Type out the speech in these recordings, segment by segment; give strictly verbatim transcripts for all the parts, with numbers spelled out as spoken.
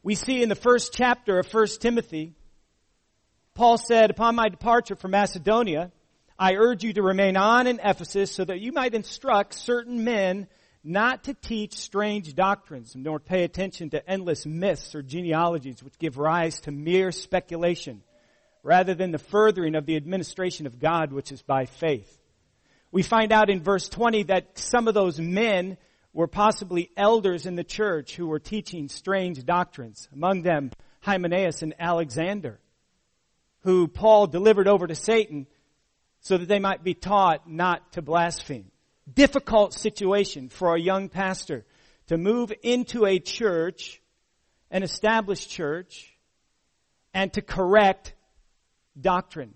We see in the first chapter of First Timothy, Paul said, upon my departure from Macedonia, I urge you to remain on in Ephesus so that you might instruct certain men not to teach strange doctrines, nor pay attention to endless myths or genealogies which give rise to mere speculation, rather than the furthering of the administration of God, which is by faith. We find out in verse twenty that some of those men were possibly elders in the church who were teaching strange doctrines. Among them, Hymenaeus and Alexander, who Paul delivered over to Satan so that they might be taught not to blaspheme. Difficult situation for a young pastor to move into a church, an established church, and to correct doctrine.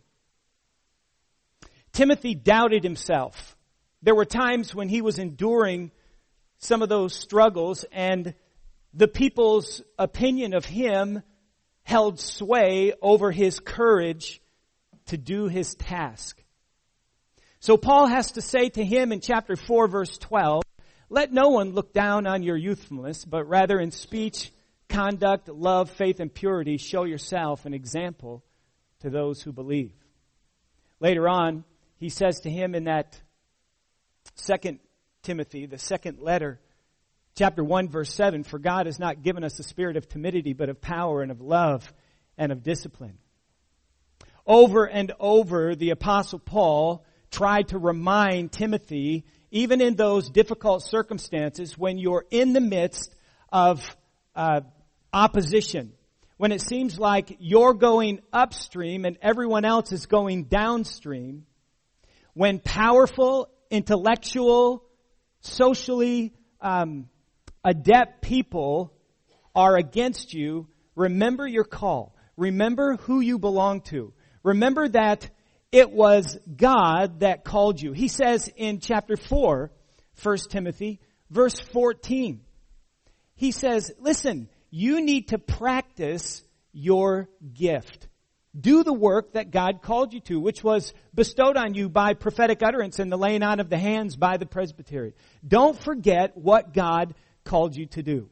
Timothy doubted himself. There were times when he was enduring some of those struggles, and the people's opinion of him held sway over his courage to do his task. So Paul has to say to him in chapter four, verse twelve, let no one look down on your youthfulness, but rather in speech, conduct, love, faith, and purity, show yourself an example to those who believe. Later on, he says to him in that Second Timothy, the second letter, chapter one, verse seven, for God has not given us a spirit of timidity, but of power and of love and of discipline. Over and over, the Apostle Paul tried to remind Timothy, even in those difficult circumstances, when you're in the midst of uh, opposition, when it seems like you're going upstream and everyone else is going downstream, when powerful, intellectual, socially um, adept people are against you, remember your call. Remember who you belong to. Remember that it was God that called you. He says in chapter four, First Timothy, verse fourteen, he says, listen, you need to practice your gift. Do the work that God called you to, which was bestowed on you by prophetic utterance and the laying on of the hands by the presbytery. Don't forget what God called you to do.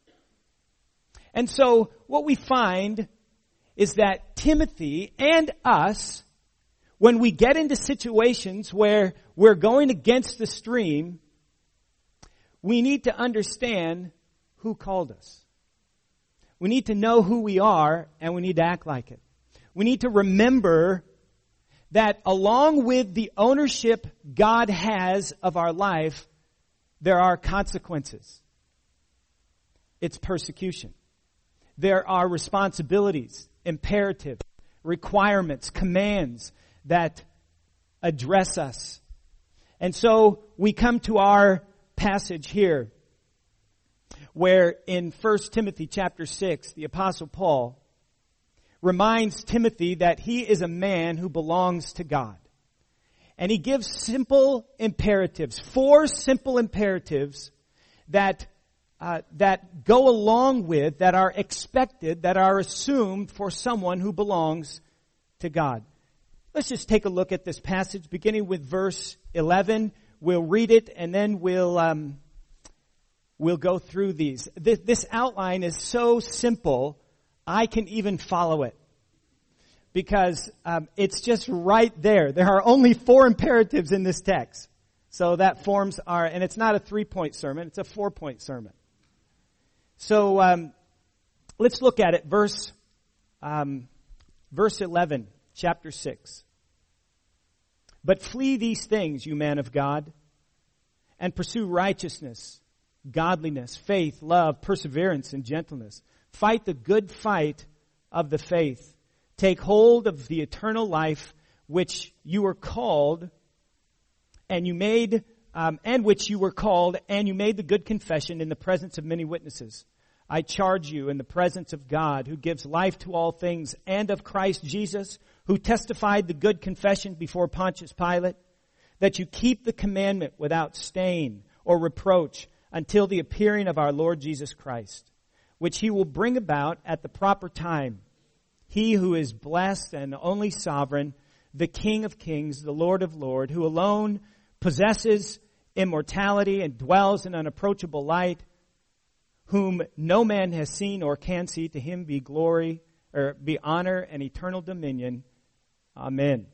And so what we find is that Timothy and us, when we get into situations where we're going against the stream, we need to understand who called us. We need to know who we are, and we need to act like it. We need to remember that along with the ownership God has of our life, there are consequences. It's persecution. There are responsibilities, imperatives, requirements, commands that address us. And so we come to our passage here where in First Timothy chapter six, the Apostle Paul reminds Timothy that he is a man who belongs to God. And he gives simple imperatives, four simple imperatives that uh, that go along with, that are expected, that are assumed for someone who belongs to God. Let's just take a look at this passage, beginning with verse eleven. We'll read it, and then we'll um, we'll go through these. This, this outline is so simple, I can even follow it. Because um, it's just right there. There are only four imperatives in this text. So that forms our, and it's not a three-point sermon, it's a four-point sermon. So um, let's look at it. Verse, um, verse eleven, chapter six. But flee these things, you man of God, and pursue righteousness, godliness, faith, love, perseverance, and gentleness. Fight the good fight of the faith. Take hold of the eternal life which you were called, and you made, um, and which you were called, and you made the good confession in the presence of many witnesses. I charge you in the presence of God, who gives life to all things, and of Christ Jesus, who testified the good confession before Pontius Pilate, that you keep the commandment without stain or reproach until the appearing of our Lord Jesus Christ, which he will bring about at the proper time. He who is blessed and only sovereign, the King of kings, the Lord of lords, who alone possesses immortality and dwells in unapproachable light, whom no man has seen or can see. To him be glory, or be honor and eternal dominion. Amen.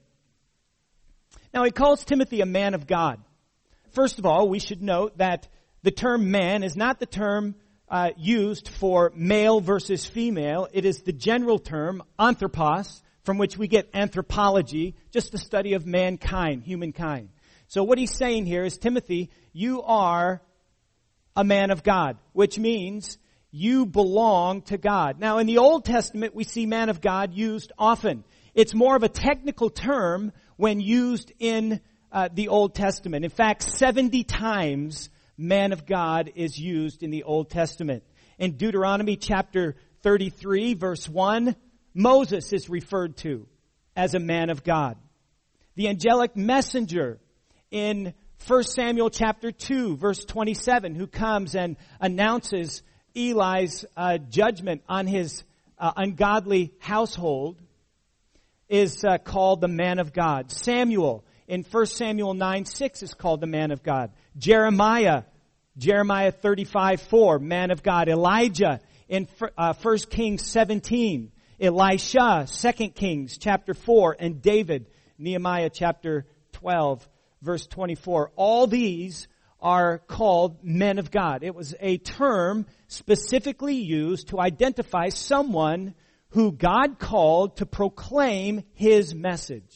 Now he calls Timothy a man of God. First of all, we should note that the term man is not the term uh, used for male versus female. It is the general term, anthropos, from which we get anthropology, just the study of mankind, humankind. So what he's saying here is, Timothy, you are a man of God, which means you belong to God. Now, in the Old Testament, we see man of God used often. It's more of a technical term when used in uh, the Old Testament. In fact, seventy times man of God is used in the Old Testament. In Deuteronomy chapter thirty-three, verse one, Moses is referred to as a man of God. The angelic messenger in First Samuel chapter two, verse twenty-seven, who comes and announces Eli's uh, judgment on his uh, ungodly household, is uh, called the man of God. Samuel in First Samuel nine six is called the man of God. Jeremiah, Jeremiah thirty-five four, man of God. Elijah in uh, First Kings seventeen. Elisha, Second Kings chapter four. And David, Nehemiah chapter twelve, verse twenty-four. All these are called men of God. It was a term specifically used to identify someone who God called to proclaim His message.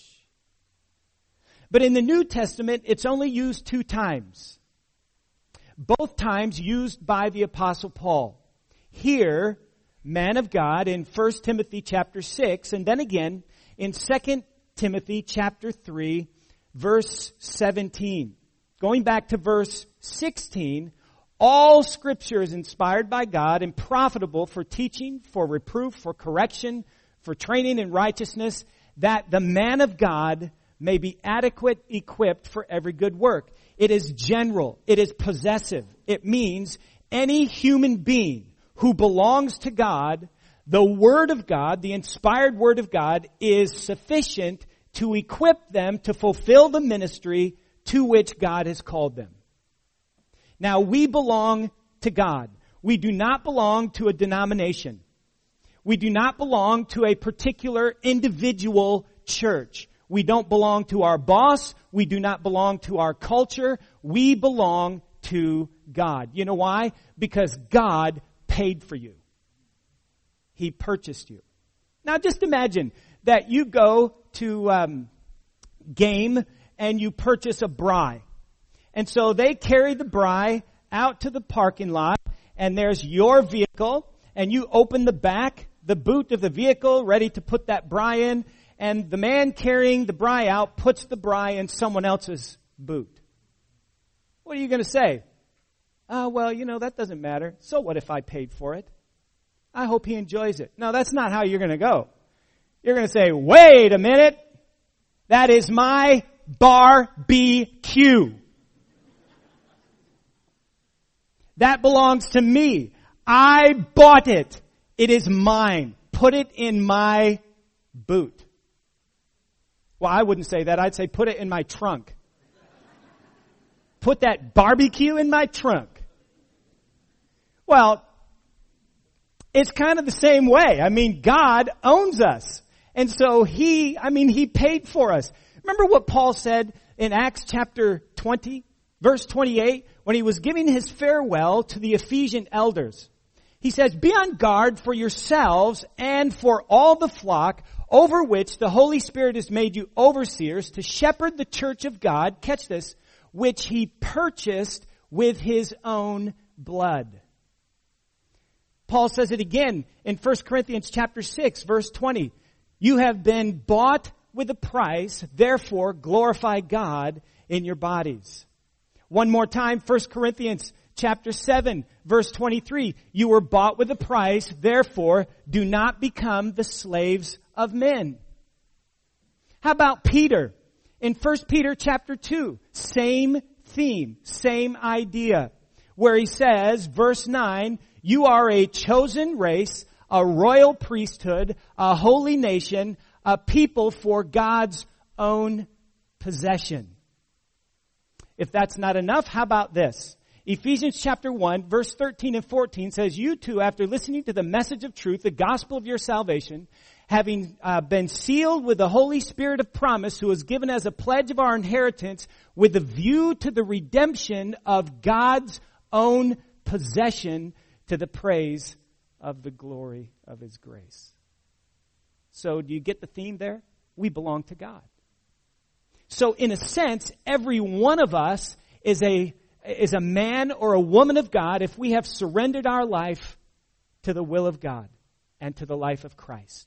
But in the New Testament, it's only used two times. Both times used by the Apostle Paul. Here, man of God in First Timothy chapter six, and then again in Second Timothy chapter three, verse seventeen. Going back to verse sixteen, all Scripture is inspired by God and profitable for teaching, for reproof, for correction, for training in righteousness, that the man of God may be adequate, equipped for every good work. It is general. It is possessive. It means any human being who belongs to God, the Word of God, the inspired Word of God, is sufficient to equip them to fulfill the ministry to which God has called them. Now, we belong to God. We do not belong to a denomination. We do not belong to a particular individual church. We don't belong to our boss. We do not belong to our culture. We belong to God. You know why? Because God paid for you. He purchased you. Now, just imagine that you go to um, Game and you purchase a braai. And so they carry the braai out to the parking lot, and there's your vehicle, and you open the back, the boot of the vehicle, ready to put that braai in, and the man carrying the braai out puts the braai in someone else's boot. What are you going to say? Oh, well, you know, that doesn't matter. So what if I paid for it? I hope he enjoys it. No, that's not how you're going to go. You're going to say, wait a minute. That is my barbecue. That belongs to me. I bought it. It is mine. Put it in my boot. Well, I wouldn't say that. I'd say put it in my trunk. Put that barbecue in my trunk. Well, it's kind of the same way. I mean, God owns us. And so He, I mean, He paid for us. Remember what Paul said in Acts chapter twenty, verse twenty-eight, when he was giving his farewell to the Ephesian elders. He says, be on guard for yourselves and for all the flock over which the Holy Spirit has made you overseers to shepherd the church of God, catch this, which He purchased with His own blood. Paul says it again in First Corinthians chapter six, verse twenty. You have been bought with a price, therefore glorify God in your bodies. One more time, First Corinthians chapter seven, verse twenty-three. You were bought with a price, therefore do not become the slaves of men. How about Peter? In First Peter chapter two, same theme, same idea, where he says, verse nine, you are a chosen race, a royal priesthood, a holy nation, a people for God's own possession. If that's not enough, how about this? Ephesians chapter one, verse thirteen and fourteen says, you too, after listening to the message of truth, the gospel of your salvation, having uh, been sealed with the Holy Spirit of promise, who was given as a pledge of our inheritance, with a view to the redemption of God's own possession, to the praise of the glory of His grace. So do you get the theme there? We belong to God. So in a sense, every one of us is a is a man or a woman of God if we have surrendered our life to the will of God and to the life of Christ.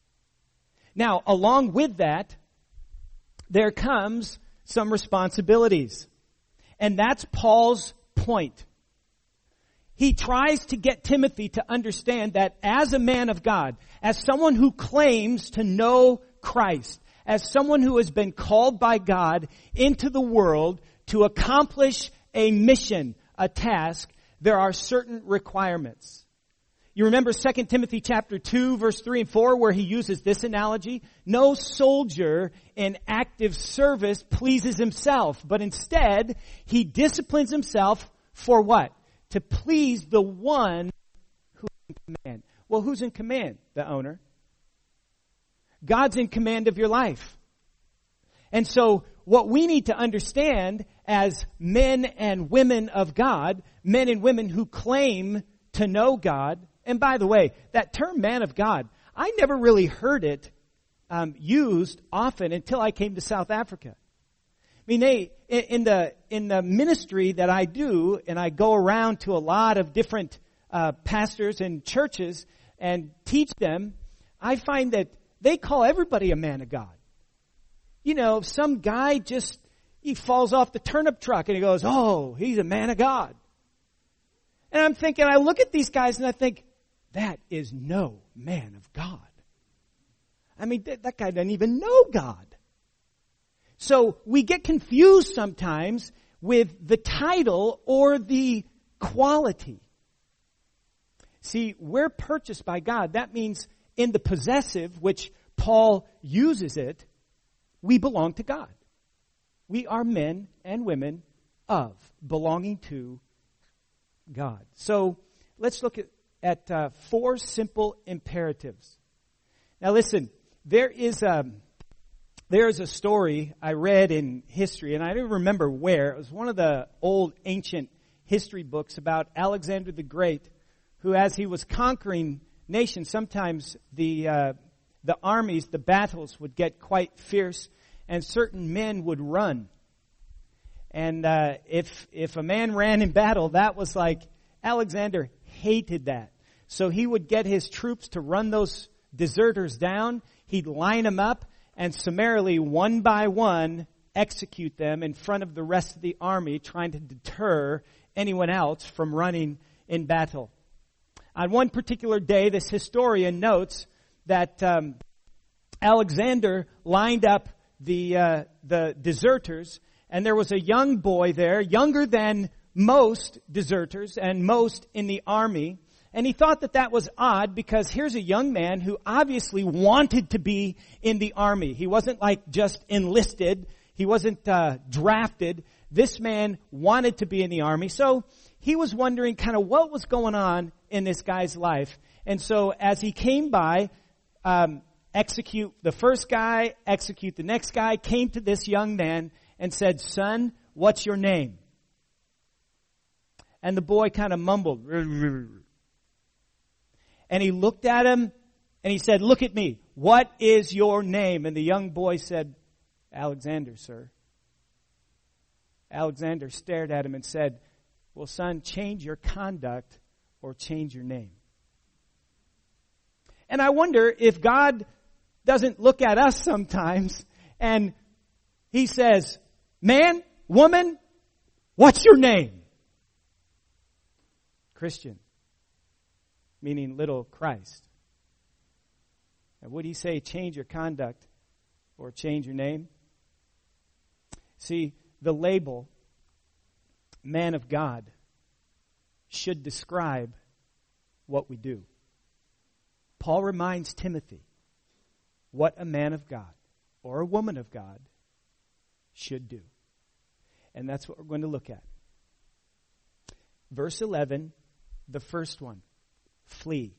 Now, along with that, there comes some responsibilities. And that's Paul's point. He tries to get Timothy to understand that as a man of God, as someone who claims to know Christ, as someone who has been called by God into the world to accomplish a mission, a task, there are certain requirements. You remember Second Timothy chapter two, verse three and four, where he uses this analogy? No soldier in active service pleases himself, but instead he disciplines himself for what? To please the one who is in command. Well, who's in command? The owner. God's in command of your life. And so what we need to understand as men and women of God, men and women who claim to know God, and by the way, that term man of God, I never really heard it um, used often until I came to South Africa. I mean, they, in the in the ministry that I do, and I go around to a lot of different uh, pastors and churches and teach them, I find that they call everybody a man of God. You know, some guy just, he falls off the turnip truck and he goes, oh, he's a man of God. And I'm thinking, I look at these guys and I think, that is no man of God. I mean, that, that guy doesn't even know God. So we get confused sometimes with the title or the quality. See, we're purchased by God. That means in the possessive, which Paul uses it, we belong to God. We are men and women of, belonging to God. So let's look at, at uh, four simple imperatives. Now listen, there is a, there is a story I read in history, and I don't remember where. It was one of the old ancient history books about Alexander the Great, who as he was conquering nations, sometimes the uh, the armies, the battles would get quite fierce, and certain men would run. And uh, if if a man ran in battle, that was like, Alexander hated that. So he would get his troops to run those deserters down. He'd line them up and summarily, one by one, execute them in front of the rest of the army, trying to deter anyone else from running in battle. On one particular day, this historian notes that um, Alexander lined up the uh, the deserters, and there was a young boy there, younger than most deserters and most in the army. And he thought that that was odd because here's a young man who obviously wanted to be in the army. He wasn't like just enlisted. He wasn't uh, drafted. This man wanted to be in the army. So he was wondering kind of what was going on in this guy's life. And so as he came by, um, execute the first guy, execute the next guy, came to this young man and said, son, what's your name? And the boy kind of mumbled. And he looked at him and he said, look at me. What is your name? And the young boy said, Alexander, sir. Alexander stared at him and said, well, son, change your conduct or change your name. And I wonder if God doesn't look at us sometimes and He says, man, woman, what's your name? Christian, meaning little Christ. And would He say, change your conduct or change your name? See, the label, man of God, should describe what we do. Paul reminds Timothy what a man of God or a woman of God should do. And that's what we're going to look at. Verse eleven, the first one, flee.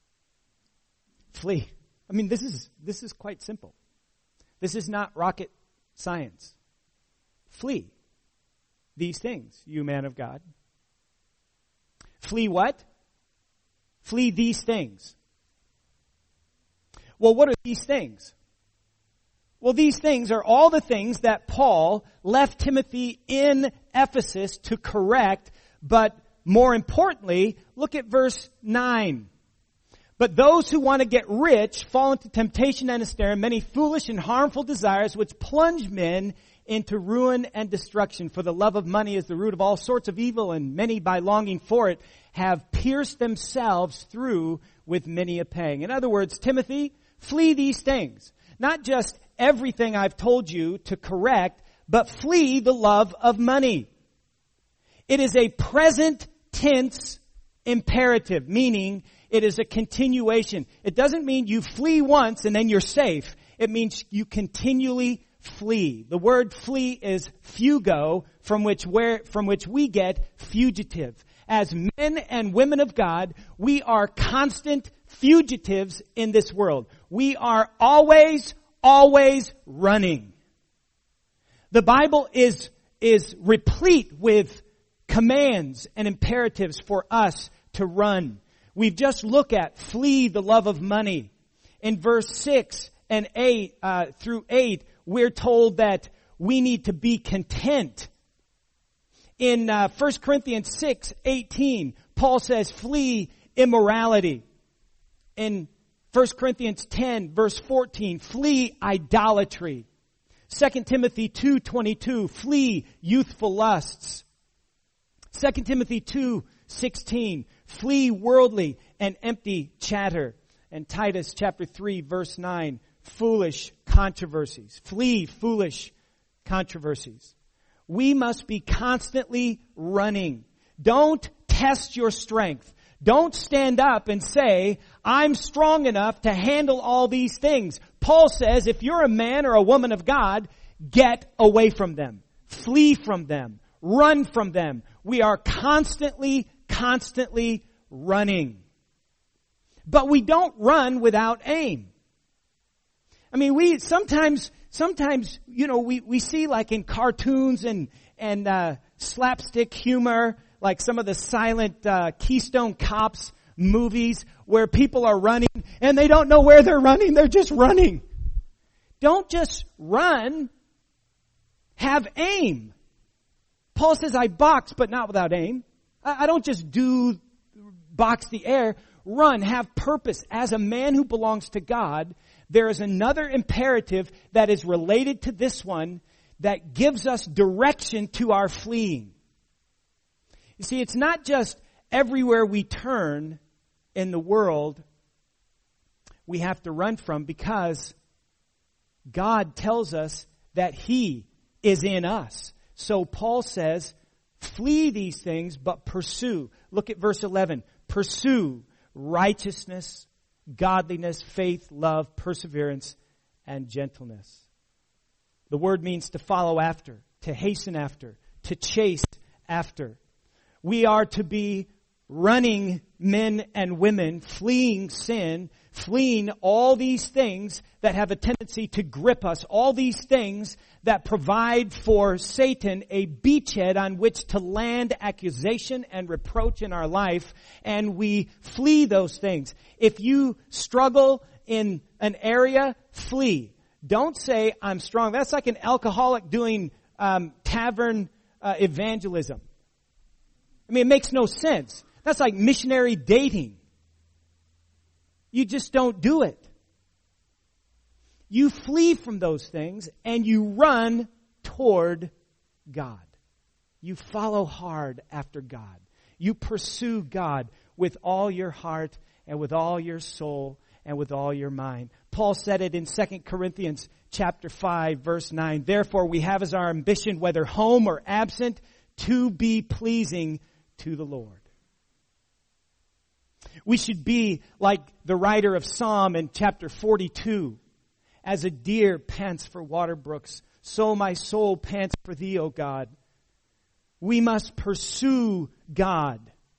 Flee. I mean, this is this is quite simple. This is not rocket science. Flee these things, you man of God. Flee what? Flee these things. Well, what are these things? Well, these things are all the things that Paul left Timothy in Ephesus to correct, but more importantly, look at verse nine. But those who want to get rich fall into temptation and a snare, and many foolish and harmful desires which plunge men into ruin and destruction. For the love of money is the root of all sorts of evil, and many by longing for it have pierced themselves through with many a pang. In other words, Timothy, flee these things. Not just everything I've told you to correct, but flee the love of money. It is a present tense imperative, meaning it is a continuation. It doesn't mean you flee once and then you're safe. It means you continually flee. The word flee is fugo, from which where from which we get fugitive. As men and women of God, we are constant fugitives in this world. We are always, always running. The Bible is, is replete with commands and imperatives for us to run. We've just looked at flee the love of money. In verse six and eight, uh, through eight, we're told that we need to be content. In uh, First Corinthians six eighteen, Paul says, flee immorality. In First Corinthians ten, verse fourteen, flee idolatry. Second Timothy two twenty-two, flee youthful lusts. Second Timothy two sixteen, flee worldly and empty chatter. And Titus chapter three, verse nine, foolish controversies. Flee foolish controversies. We must be constantly running. Don't test your strength. Don't stand up and say, I'm strong enough to handle all these things. Paul says, if you're a man or a woman of God, get away from them. Flee from them. Run from them. We are constantly, constantly running. But we don't run without aim. I mean, we sometimes, sometimes, you know, we, we see like in cartoons and, and, uh, slapstick humor, like some of the silent, uh, Keystone Cops movies where people are running and they don't know where they're running. They're just running. Don't just run. Have aim. Paul says, I box, but not without aim. I, I don't just do box the air. Run. Have purpose. As a man who belongs to God, there is another imperative that is related to this one that gives us direction to our fleeing. You see, it's not just everywhere we turn in the world we have to run from, because God tells us that He is in us. So Paul says, flee these things, but pursue. Look at verse eleven. Pursue righteousness, godliness, faith, love, perseverance, and gentleness. The word means to follow after, to hasten after, to chase after. We are to be running men and women, fleeing sin, fleeing all these things that have a tendency to grip us, all these things that provide for Satan a beachhead on which to land accusation and reproach in our life, and we flee those things. If you struggle in an area, flee. Don't say, I'm strong. That's like an alcoholic doing um, tavern uh, evangelism. I mean, it makes no sense. That's like missionary dating. You just don't do it. You flee from those things and you run toward God. You follow hard after God. You pursue God with all your heart and with all your soul and with all your mind. Paul said it in Second Corinthians chapter five, verse nine. Therefore we have as our ambition, whether home or absent, to be pleasing to the Lord. We should be like the writer of Psalm in chapter forty-two. As a deer pants for water brooks, so my soul pants for thee, O God. we must pursue God.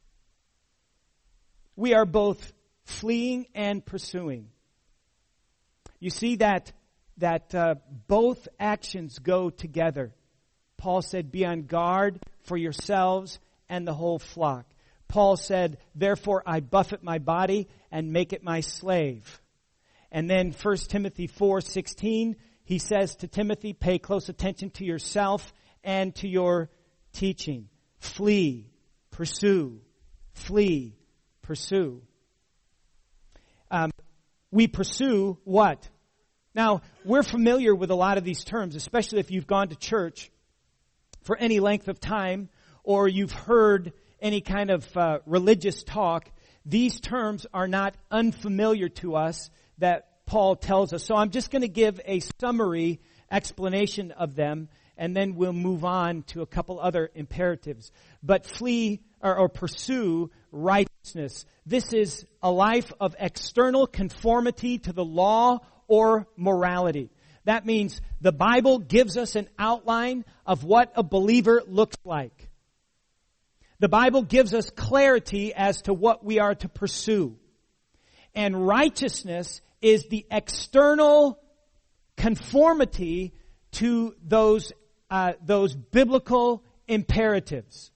We are both fleeing and pursuing. You see that that uh, both actions go together. Paul said, be on guard for yourselves and the whole flock. Paul said, therefore I buffet my body and make it my slave. And then First Timothy four sixteen, he says to Timothy, pay close attention to yourself and to your teaching. Flee, pursue, flee, pursue. Um, we pursue what? Now, we're familiar with a lot of these terms, especially if you've gone to church for any length of time or you've heard any kind of uh, religious talk. These terms are not unfamiliar to us that Paul tells us. So I'm just going to give a summary explanation of them, and then we'll move on to a couple other imperatives. But flee or, or pursue righteousness. This is a life of external conformity to the law or morality. That means the Bible gives us an outline of what a believer looks like. The Bible gives us clarity as to what we are to pursue. And righteousness is the external conformity to those uh, those biblical imperatives.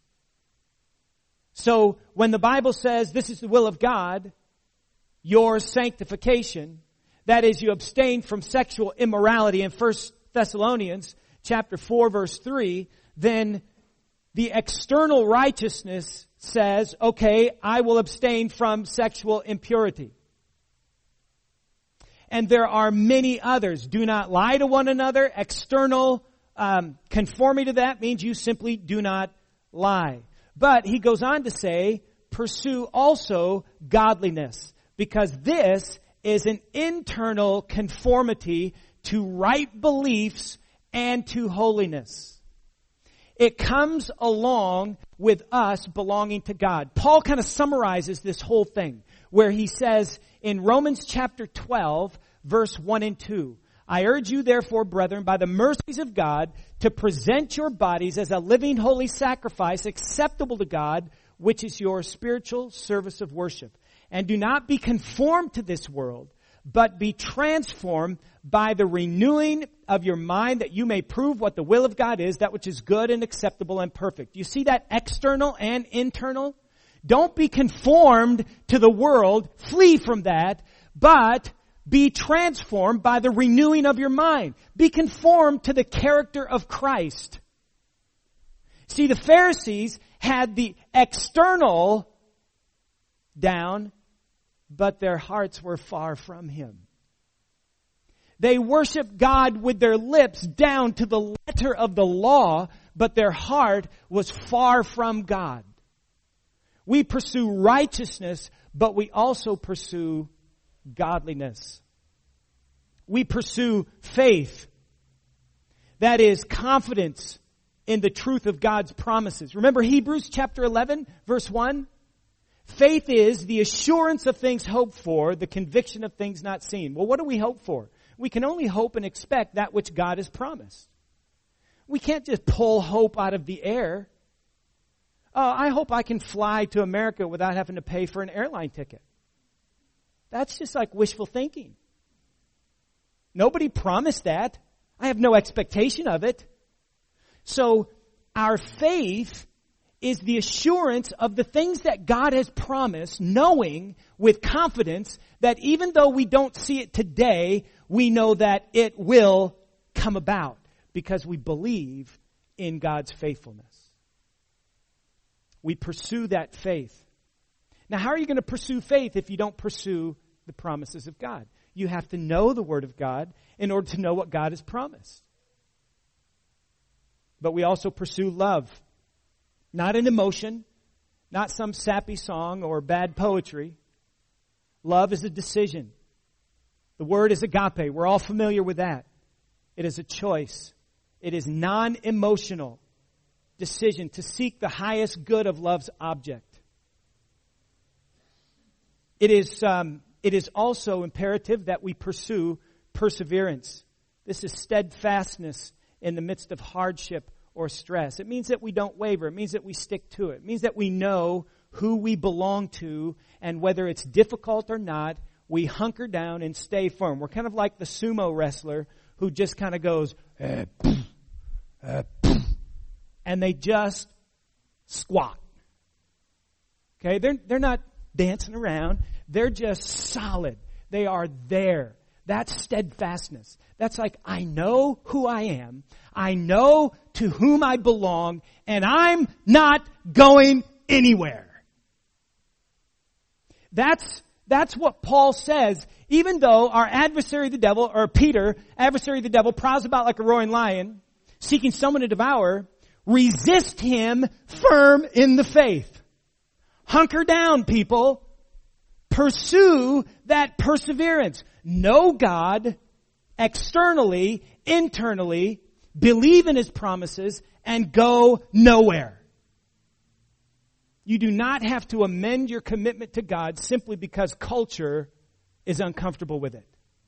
So when the Bible says this is the will of God, your sanctification, that is, you abstain from sexual immorality in First Thessalonians chapter four, verse three, then the external righteousness says, okay, I will abstain from sexual impurity. And there are many others. Do not lie to one another. External um, conformity to that means you simply do not lie. But he goes on to say, pursue also godliness, because this is an internal conformity to right beliefs and to holiness. It comes along with us belonging to God. Paul kind of summarizes this whole thing where he says in Romans chapter twelve, verse one and two, I urge you therefore, brethren, by the mercies of God, to present your bodies as a living holy sacrifice acceptable to God, which is your spiritual service of worship. And do not be conformed to this world, but be transformed by the renewing of your mind, that you may prove what the will of God is, that which is good and acceptable and perfect. You see that external and internal? Don't be conformed to the world, flee from that, but be transformed by the renewing of your mind. Be conformed to the character of Christ. See, the Pharisees had the external down, but their hearts were far from Him. They worshiped God with their lips down to the letter of the law, but their heart was far from God. We pursue righteousness, but we also pursue godliness. We pursue faith. That is confidence in the truth of God's promises. Remember Hebrews chapter eleven, verse one? Faith is the assurance of things hoped for, the conviction of things not seen. Well, what do we hope for? We can only hope and expect that which God has promised. We can't just pull hope out of the air. Oh, I hope I can fly to America without having to pay for an airline ticket. That's just like wishful thinking. Nobody promised that. I have no expectation of it. So our faith is the assurance of the things that God has promised, knowing with confidence that even though we don't see it today, we know that it will come about because we believe in God's faithfulness. We pursue that faith. Now, how are you going to pursue faith if you don't pursue the promises of God? You have to know the Word of God in order to know what God has promised. But we also pursue love. Not an emotion, not some sappy song or bad poetry. Love is a decision. The word is agape. We're all familiar with that. It is a choice. It is non-emotional decision to seek the highest good of love's object. It is, um, it is also imperative that we pursue perseverance. This is steadfastness in the midst of hardship or stress. It means that we don't waver. It means that we stick to it. It means that we know who we belong to, and whether it's difficult or not, we hunker down and stay firm. We're kind of like the sumo wrestler who just kind of goes, eh, poof, eh, poof, and they just squat. Okay, they're, they're not dancing around. They're just solid. They are there. That's steadfastness. That's like, I know who I am. I know to whom I belong, and I'm not going anywhere. That's, that's what Paul says. Even though our adversary the devil, or Peter, adversary the devil, prowls about like a roaring lion, seeking someone to devour, resist him firm in the faith. Hunker down, people. Pursue that perseverance. Know God externally, internally, believe in His promises, and go nowhere. You do not have to amend your commitment to God simply because culture is uncomfortable with it.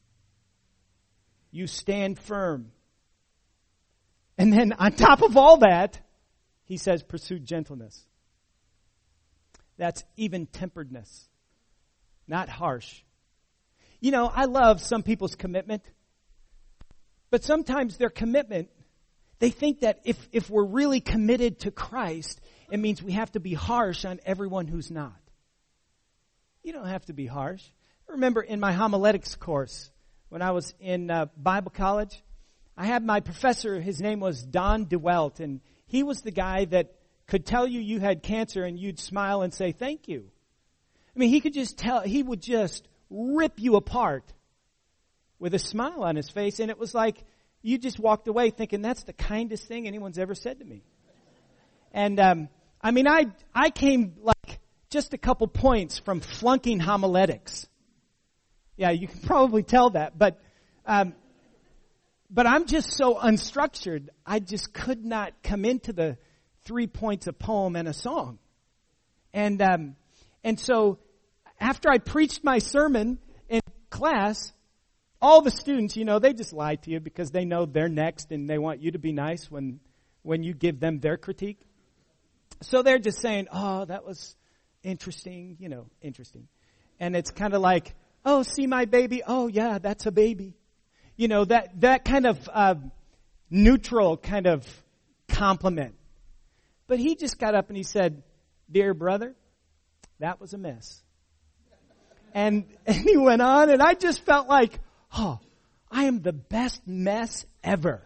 You stand firm. And then on top of all that, he says, pursue gentleness. That's even-temperedness, not harsh. You know, I love some people's commitment, but sometimes their commitment, they think that if, if we're really committed to Christ, it means we have to be harsh on everyone who's not. You don't have to be harsh. I remember in my homiletics course, when I was in uh, Bible college, I had my professor, his name was Don DeWelt, and he was the guy that could tell you you had cancer and you'd smile and say thank you. I mean, he could just tell, he would just rip you apart with a smile on his face, and it was like you just walked away thinking that's the kindest thing anyone's ever said to me. And um, I mean, I I came like just a couple points from flunking homiletics. Yeah, you can probably tell that, but um, but I'm just so unstructured. I just could not come into the three points a poem and a song, and um, and so after I preached my sermon in class, all the students, you know, they just lie to you because they know they're next and they want you to be nice when when you give them their critique. So they're just saying, oh, that was interesting, you know, interesting. And it's kind of like, oh, see my baby? Oh, yeah, that's a baby. You know, that, that kind of uh, neutral kind of compliment. But he just got up and he said, dear brother, that was a mess. And, and he went on, and I just felt like, oh, I am the best mess ever.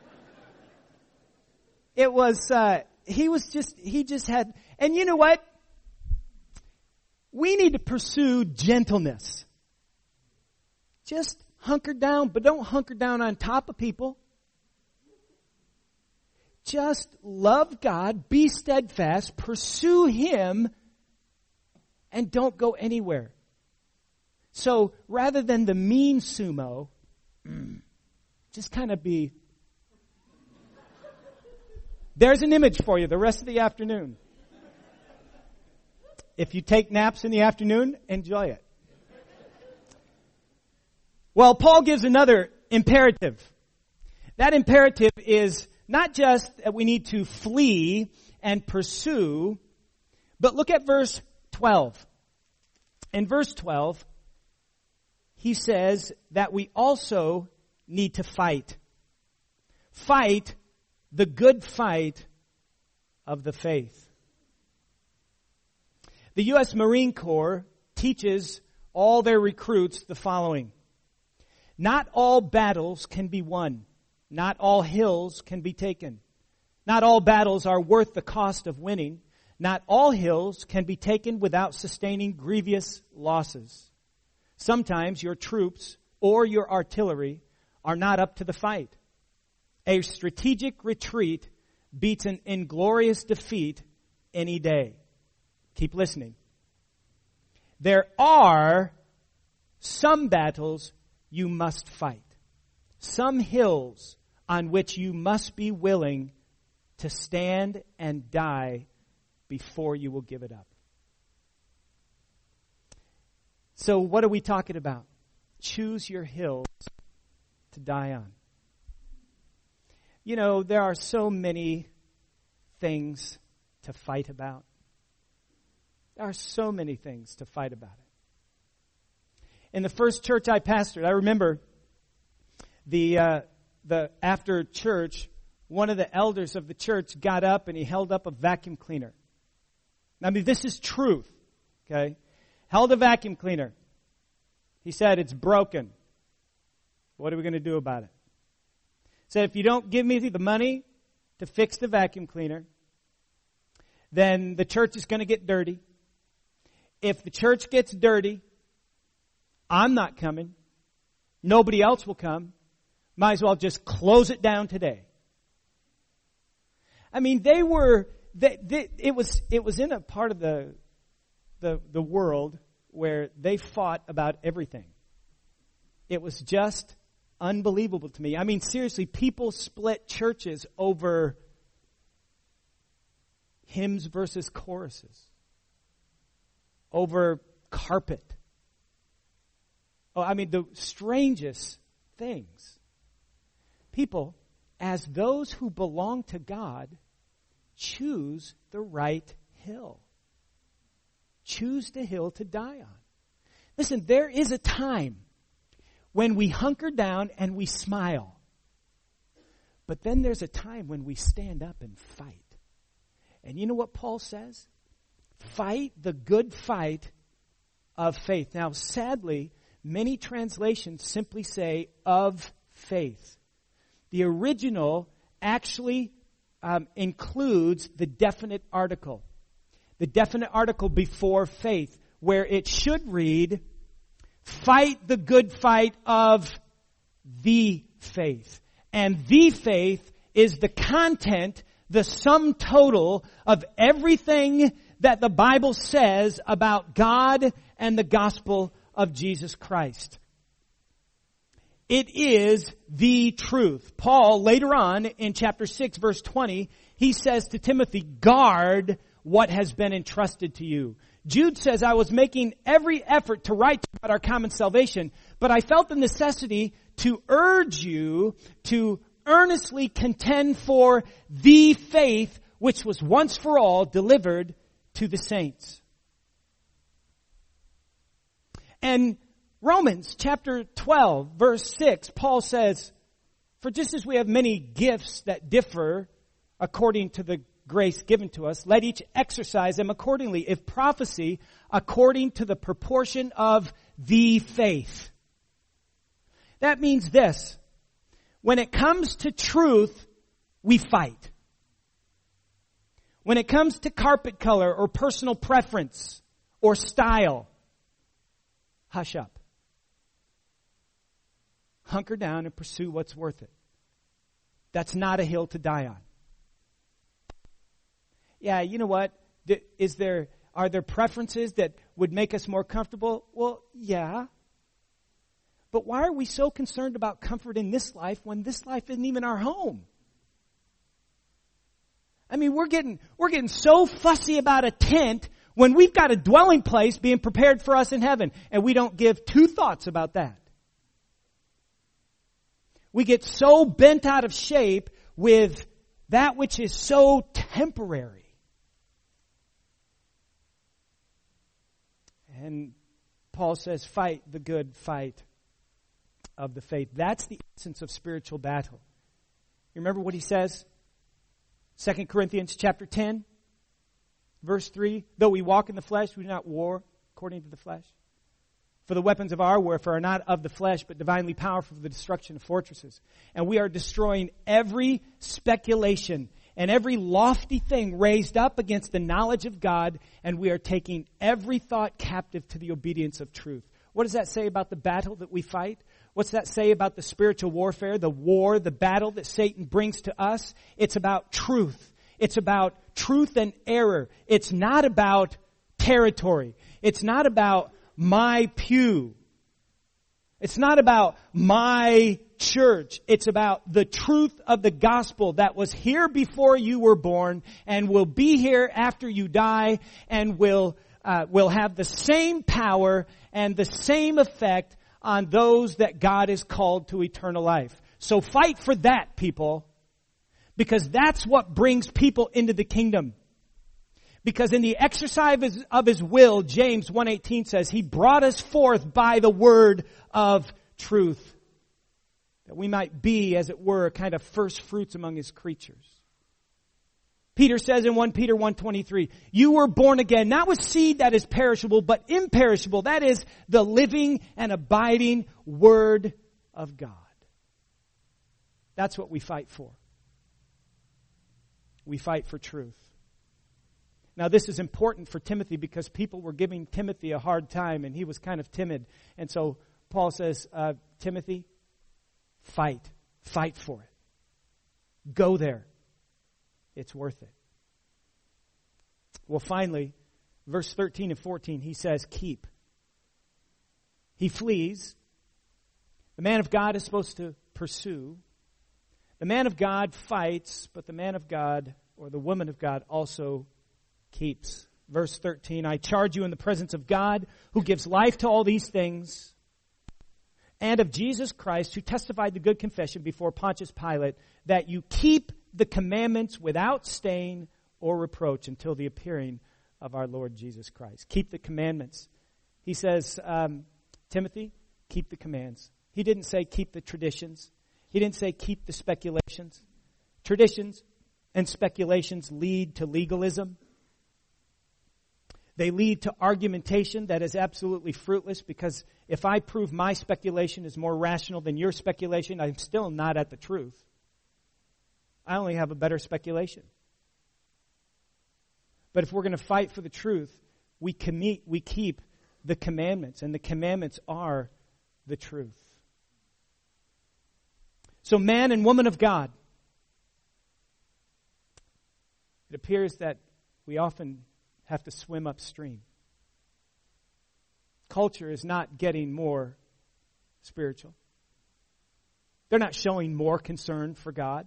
It was, uh, he was just, he just had, and you know what? We need to pursue gentleness. Just hunker down, but don't hunker down on top of people. Just love God, be steadfast, pursue Him, and don't go anywhere. So rather than the mean sumo, just kind of be. There's an image for you the rest of the afternoon. If you take naps in the afternoon, enjoy it. Well, Paul gives another imperative. That imperative is not just that we need to flee and pursue, but look at verse twelve. In verse twelve, he says that we also need to fight. Fight the good fight of the faith. The U S Marine Corps teaches all their recruits the following. Not all battles can be won. Not all hills can be taken. Not all battles are worth the cost of winning. Not all hills can be taken without sustaining grievous losses. Sometimes your troops or your artillery are not up to the fight. A strategic retreat beats an inglorious defeat any day. Keep listening. There are some battles you must fight. Some hills on which you must be willing to stand and die before you will give it up. So what are we talking about? Choose your hills to die on. You know, there are so many things to fight about. There are so many things to fight about it. In the first church I pastored, I remember the uh, the after church, one of the elders of the church got up and he held up a vacuum cleaner. I mean, this is truth, okay? Held a vacuum cleaner. He said, it's broken. What are we going to do about it? Said, if you don't give me the money to fix the vacuum cleaner, then the church is going to get dirty. If the church gets dirty, I'm not coming. Nobody else will come. Might as well just close it down today. I mean, they were, they, they, it was, it was in a part of the, the, the world where they fought about everything. It was just unbelievable to me. I mean, seriously, people split churches over hymns versus choruses, over carpet. Oh, I mean, the strangest things. People, as those who belong to God, choose the right hill. Choose the hill to die on. Listen, there is a time when we hunker down and we smile. But then there's a time when we stand up and fight. And you know what Paul says? Fight the good fight of faith. Now, sadly, many translations simply say of faith. The original actually um, includes the definite article. The definite article before faith, where it should read, fight the good fight of the faith. And the faith is the content, the sum total of everything that the Bible says about God and the gospel of Jesus Christ. It is the truth. Paul, later on in chapter six, verse twenty, he says to Timothy, guard what has been entrusted to you. Jude says, I was making every effort to write about our common salvation, but I felt the necessity to urge you to earnestly contend for the faith which was once for all delivered to the saints. And Romans chapter twelve, verse six, Paul says, for just as we have many gifts that differ according to the grace given to us, let each exercise them accordingly. If prophecy, according to the proportion of the faith. That means this. When it comes to truth, we fight. When it comes to carpet color or personal preference or style, hush up. Hunker down and pursue what's worth it. That's not a hill to die on. Yeah, you know what? Is there, are there preferences that would make us more comfortable? Well, yeah. But why are we so concerned about comfort in this life when this life isn't even our home? I mean, we're getting, we're getting so fussy about a tent when we've got a dwelling place being prepared for us in heaven, and we don't give two thoughts about that. We get so bent out of shape with that which is so temporary. And Paul says, fight the good fight of the faith. That's the essence of spiritual battle. You remember what he says? Second Corinthians chapter ten, verse three. Though we walk in the flesh, we do not war according to the flesh. For the weapons of our warfare are not of the flesh, but divinely powerful for the destruction of fortresses. And we are destroying every speculation and every lofty thing raised up against the knowledge of God, and we are taking every thought captive to the obedience of truth. What does that say about the battle that we fight? What's that say about the spiritual warfare, the war, the battle that Satan brings to us? It's about truth. It's about truth and error. It's not about territory. It's not about my pew. It's not about my church. It's about the truth of the gospel that was here before you were born and will be here after you die and will uh, will have the same power and the same effect on those that God has called to eternal life. So fight for that, people. Because that's what brings people into the kingdom. Because in the exercise of his, of his will, James one eighteen says, He brought us forth by the word of truth. That we might be, as it were, kind of first fruits among His creatures. Peter says in First Peter one twenty-three, you were born again, not with seed that is perishable, but imperishable. That is the living and abiding Word of God. That's what we fight for. We fight for truth. Now this is important for Timothy because people were giving Timothy a hard time and he was kind of timid. And so Paul says, uh, Timothy, fight. Fight for it. Go there. It's worth it. Well, finally, verse thirteen and fourteen, he says, keep. He flees. The man of God is supposed to pursue. The man of God fights, but the man of God, or the woman of God, also keeps. Verse thirteen, I charge you in the presence of God, who gives life to all these things, and of Jesus Christ, who testified the good confession before Pontius Pilate, that you keep the commandments without stain or reproach until the appearing of our Lord Jesus Christ. Keep the commandments. He says, um, Timothy, keep the commands. He didn't say keep the traditions. He didn't say keep the speculations. Traditions and speculations lead to legalism. They lead to argumentation that is absolutely fruitless, because if I prove my speculation is more rational than your speculation, I'm still not at the truth. I only have a better speculation. But if we're going to fight for the truth, we, commit, we keep the commandments, and the commandments are the truth. So man and woman of God, it appears that we often have to swim upstream. Culture is not getting more spiritual. They're not showing more concern for God.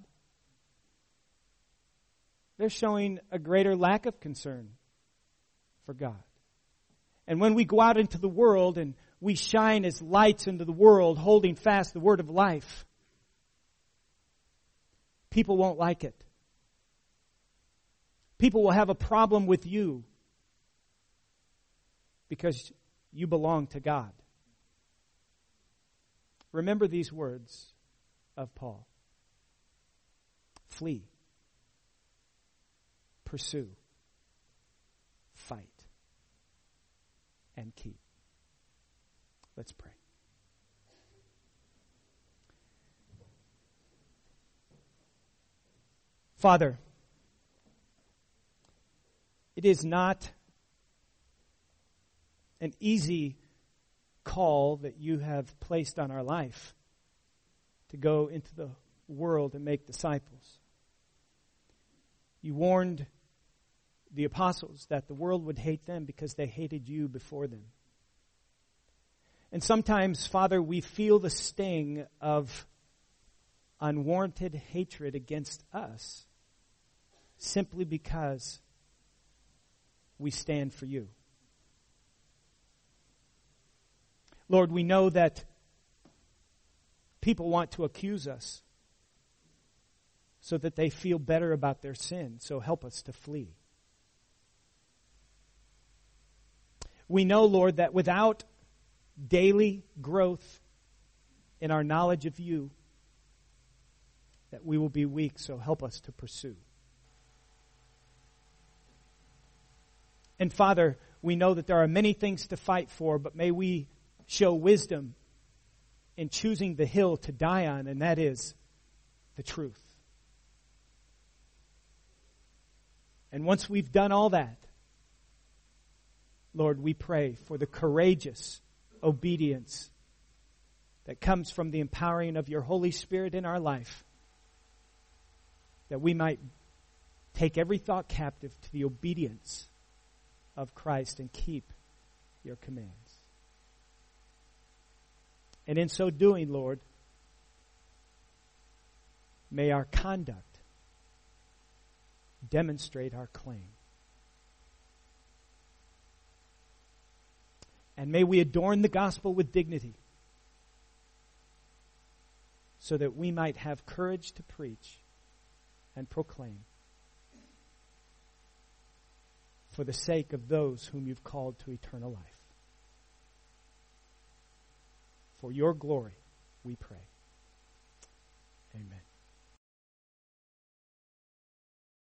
They're showing a greater lack of concern for God. And when we go out into the world and we shine as lights into the world, holding fast the word of life, people won't like it. People will have a problem with you because you belong to God. Remember these words of Paul. Flee. Pursue. Fight. And keep. Let's pray. Father, it is not an easy call that you have placed on our life to go into the world and make disciples. You warned the apostles that the world would hate them because they hated you before them. And sometimes, Father, we feel the sting of unwarranted hatred against us simply because we stand for you. Lord, we know that people want to accuse us so that they feel better about their sin, so help us to flee. We know, Lord, that without daily growth in our knowledge of you, that we will be weak, so help us to pursue. And Father, we know that there are many things to fight for, but may we show wisdom in choosing the hill to die on, and that is the truth. And once we've done all that, Lord, we pray for the courageous obedience that comes from the empowering of your Holy Spirit in our life, that we might take every thought captive to the obedience of Christ and keep your commands. And in so doing, Lord, may our conduct demonstrate our claim. And may we adorn the gospel with dignity so that we might have courage to preach and proclaim for the sake of those whom you've called to eternal life. For your glory, we pray. Amen.